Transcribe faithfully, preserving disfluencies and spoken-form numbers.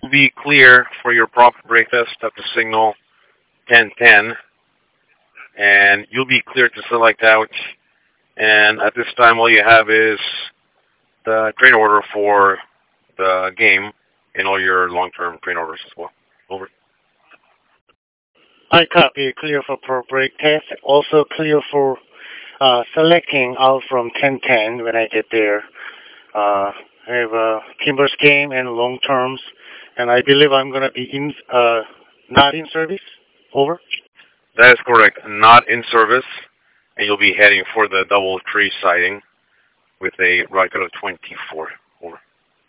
be clear for your proper brake test at the signal ten ten, and you'll be clear to select out. And at this time, all you have is the train order for the game and all your long-term train orders as well. Over. I copy. Clear for pro brake test. Also clear for uh, selecting out from ten ten when I get there. Uh, I have a Timbers game and long terms, and I believe I'm going to be in, uh, not in service. Over. That is correct. Not in service, and you'll be heading for the double tree siding with a right of twenty-four.